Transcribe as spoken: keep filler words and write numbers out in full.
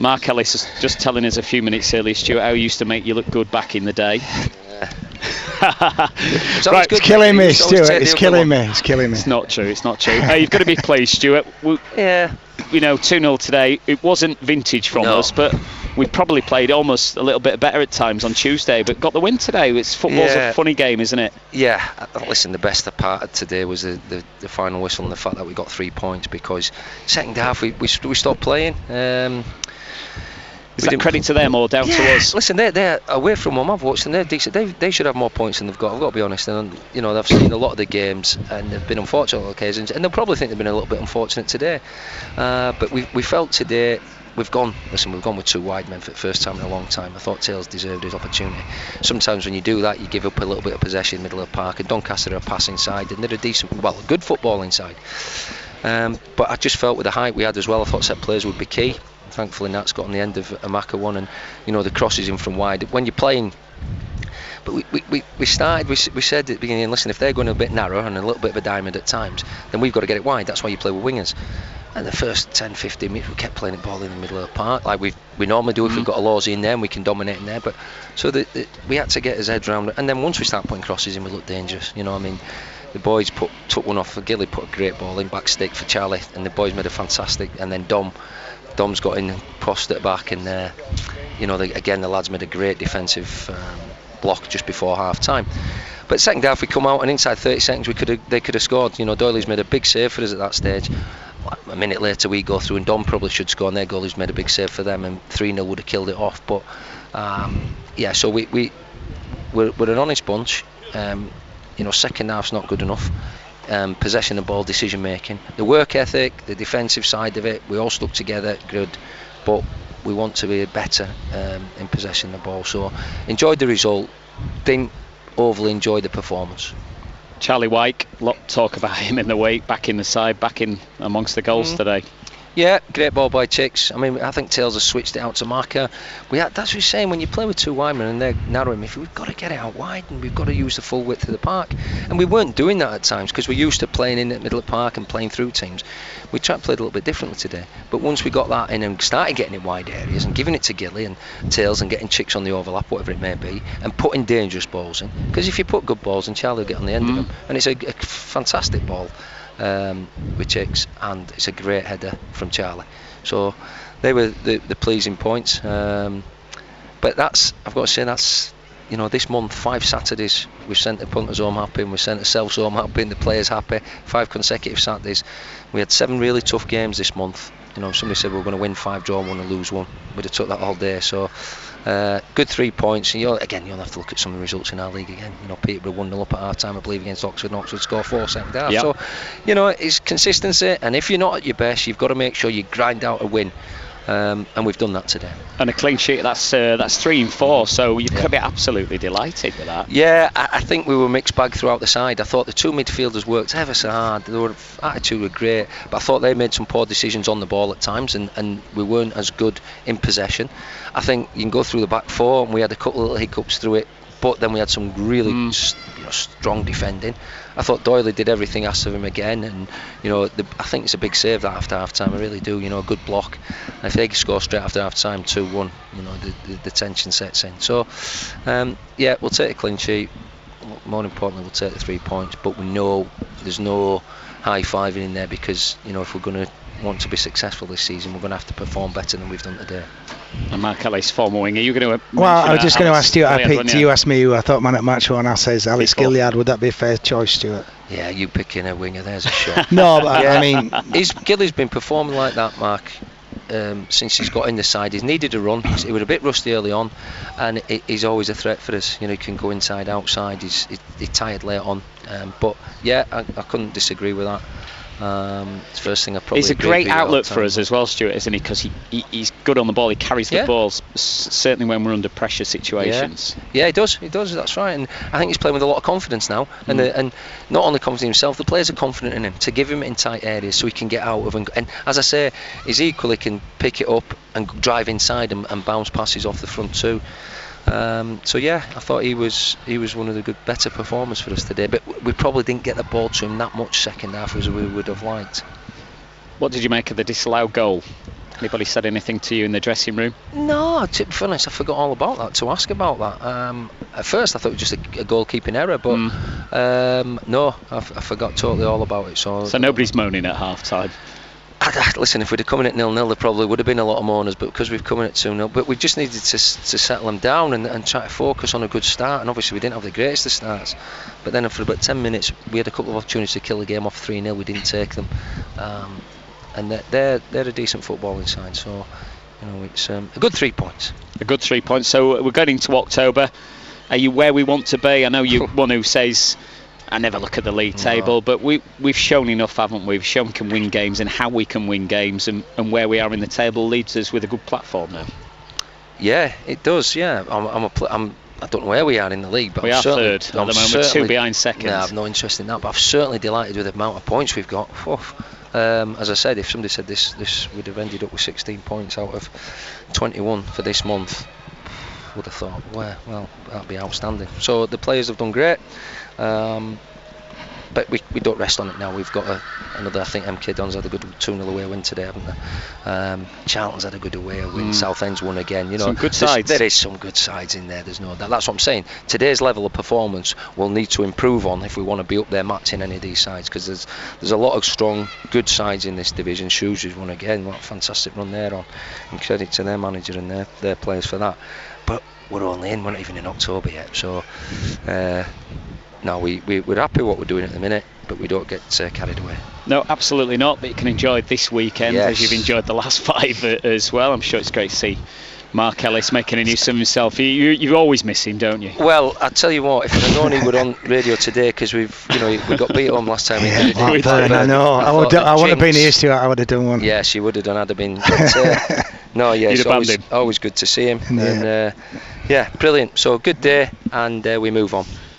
Mark Ellis was just telling us a few minutes earlier, Stuart, how he used to make you look good back in the day. Right, it's killing me, Stuart. It's killing me. It's killing me. It's not true. It's not true. Uh, you've got to be pleased, Stuart. We, yeah. You know, two nil today. It wasn't vintage from no. us, but we probably played almost a little bit better at times on Tuesday, but got the win today. It's football's yeah. a funny game, isn't it? Yeah. Listen, the best part of today was the, the, the final whistle and the fact that we got three points, because second half we we, we stopped playing. Um, Is that credit to them or down yeah, to us? Listen, they're, they're away from home. I've watched them. They're decent. They, they should have more points than they've got. I've got to be honest. And you know, they've seen a lot of the games and they've been unfortunate on occasions, and they'll probably think they've been a little bit unfortunate today. Uh, but we we felt today we've gone. Listen, we've gone with two wide men for the first time in a long time. I thought Tails deserved his opportunity. Sometimes when you do that, you give up a little bit of possession in the middle of the park. And Doncaster are a passing side, and they're a decent, well, a good footballing side. Um, but I just felt with the height we had as well, I thought set players would be key. Thankfully Nat's got on the end of Amaka one, and you know the crosses in from wide when you're playing. But we, we, we started we, we said at the beginning, listen, if they're going a bit narrow and a little bit of a diamond at times, then we've got to get it wide. That's why you play with wingers. And the first ten fifteen minutes we kept playing the ball in the middle of the park like we we normally do if mm. we've got a Lawsy in there and we can dominate in there. But so the, the, we had to get his head round it. And then once we start putting crosses in, we look dangerous. You know, I mean, the boys put took one off for Gilly, put a great ball in back stick for Charlie, and the boys made a fantastic. And then Dom. Dom's got in, crossed it back, and uh, you know, the, again the lads made a great defensive um, block just before half time. But second half we come out and inside thirty seconds we could have they could have scored. You know, Doyley's made a big save for us at that stage. A minute later we go through and Dom probably should score, and their goalie's made a big save for them, and three nil would have killed it off. But um, yeah, so we we we're, we're an honest bunch. Um, you know, second half's not good enough. Um, possession of ball, decision making, the work ethic, the defensive side of it, we all stuck together good, but we want to be better um, in possession of the ball. So enjoyed the result, didn't overly enjoy the performance. Charlie Wyke, a lot of talk about him in the week, back in the side, back in amongst the goals mm. today. Yeah, great ball by Chicks. I mean, I think Tails has switched it out to Marker. We had, that's what he's saying, when you play with two widemen and they're narrowing, if we've got to get it out wide and we've got to use the full width of the park. And we weren't doing that at times because we're used to playing in the middle of the park and playing through teams. We tried to play a little bit differently today. But once we got that in and started getting it wide areas and giving it to Gilly and Tails and getting Chicks on the overlap, whatever it may be, and putting dangerous balls in. Because if you put good balls in, Charlie will get on the end mm. of them. And it's a, a fantastic ball um, with Chicks, and it's a great header from Charlie. So they were the, the pleasing points, um, but that's I've got to say that's you know this month five Saturdays we've sent the punters home happy, and we've sent ourselves home happy, and the players happy. Five consecutive Saturdays. We had seven really tough games this month. You know, somebody said we were going to win five, draw one, and lose one. We'd have took that all day. So uh, good three points. And you'll, again, you'll have to look at some of the results in our league again. You know, Peterborough one nil up at half time, I believe, against Oxford, and Oxford score four second half. Yep. So you know, it's consistency, and if you're not at your best, you've got to make sure you grind out a win. Um, and we've done that today. And a clean sheet, that's uh, that's three and four, so you've got to be absolutely delighted with that. Yeah, I, I think we were mixed bag throughout the side. I thought the two midfielders worked ever so hard. Their attitude were great, but I thought they made some poor decisions on the ball at times, and, and we weren't as good in possession. I think you can go through the back four, and we had a couple of little hiccups through it, but then we had some really mm. you know, strong defending. I thought Doyley did everything asked of him again, and you know the, I think it's a big save that after half time. I really do. You know, a good block. And if they score straight after half time, two one, you know the, the, the tension sets in. So um, yeah, we'll take a clean sheet. More importantly, we'll take the three points. But we know there's no high fiving in there, because you know if we're going to want to be successful this season, we're going to have to perform better than we've done today. And Mark Ellis, former winger, you're going to. Well, I was just going to ask you. I picked. You asked me who I thought man at match one. I says Alex Gilliard. Would that be a fair choice, Stuart? Yeah, you picking a winger. There's a shot. No, but yeah. I mean, he's, Gilly's been performing like that, Mark, um, since he's got in the side. He's needed a run. He was a bit rusty early on, and it, he's always a threat for us. You know, he can go inside, outside. He's he, he's tired late on, um, but yeah, I, I couldn't disagree with that. Um, it's the first thing I probably. He's a great outlet for us as well, Stuart, isn't he? Because he, he he's good on the ball. He carries the yeah. balls, certainly when we're under pressure situations. Yeah. yeah, he does. He does. That's right. And I think he's playing with a lot of confidence now. And mm. the, and not only confident in himself, the players are confident in him to give him in tight areas so he can get out of. And, and as I say, he's equally can pick it up and drive inside and, and bounce passes off the front too. Um, so yeah, I thought he was he was one of the good better performers for us today, but we probably didn't get the ball to him that much second half as we would have liked. What did you make of the disallowed goal? Anybody said anything to you in the dressing room? No, to be honest, I forgot all about that, to ask about that. Um, at first I thought it was just a, a goalkeeping error, but mm. um, no, I, f- I forgot totally all about it. So, so nobody's moaning at half time? I, I, listen, if we'd have come in at nil nil, there probably would have been a lot of moaners, but because we've come in at two nil, but we just needed to to settle them down and, and try to focus on a good start. And obviously we didn't have the greatest of starts, but then for about ten minutes we had a couple of opportunities to kill the game off three nil. We didn't take them, um, and they're, they're they're a decent footballing side. So you know, it's um, a good three points. A good three points. So we're getting to October. Are you where we want to be? I know you're one who says, I never look at the league table, no. but we, we've shown enough, haven't we? We've shown we can win games and how we can win games, and, and where we are in the table leaves us with a good platform now. Yeah, it does, yeah. I'm, I'm, a pl- I'm, I don't know where we are in the league, but we I'm are third at I'm the moment, two behind second. No, I've no interest in that, but I'm certainly delighted with the amount of points we've got. Um, as I said, if somebody said this, this would have ended up with sixteen points out of twenty-one for this month, would have thought, well, well, that'd be outstanding. So the players have done great. Um, but we, we don't rest on it now. We've got a, another, I think M K Dons had a good two nil away win today, haven't they? Um, Charlton's had a good away win, mm. Southend's won again. You know, some good sides. There is some good sides in there, there's no doubt. That's what I'm saying. Today's level of performance we'll need to improve on if we want to be up there matching any of these sides, because there's there's a lot of strong, good sides in this division. Shrewsbury's won again, what a fantastic run there on, and credit to their manager and their, their players for that. But we're only in, we're not even in October yet, so uh, no, we, we, we're happy with what we're doing at the minute, but we don't get uh, carried away. No, absolutely not, but you can enjoy this weekend, yes, as you've enjoyed the last five uh, as well. I'm sure it's great to see Mark Ellis making a use of himself. You, you, you always miss him, don't you? Well, I tell you what, if I'd known he were on radio today, because we've, you know, we got beat home last time. Yeah, we did. I know. I, I would, I would have been used to it. I would have done one. Yeah, she would have done. I'd have been. But, uh, no, yeah, it's always, always good to see him. Yeah. And uh, yeah, brilliant. So good day, and uh, we move on.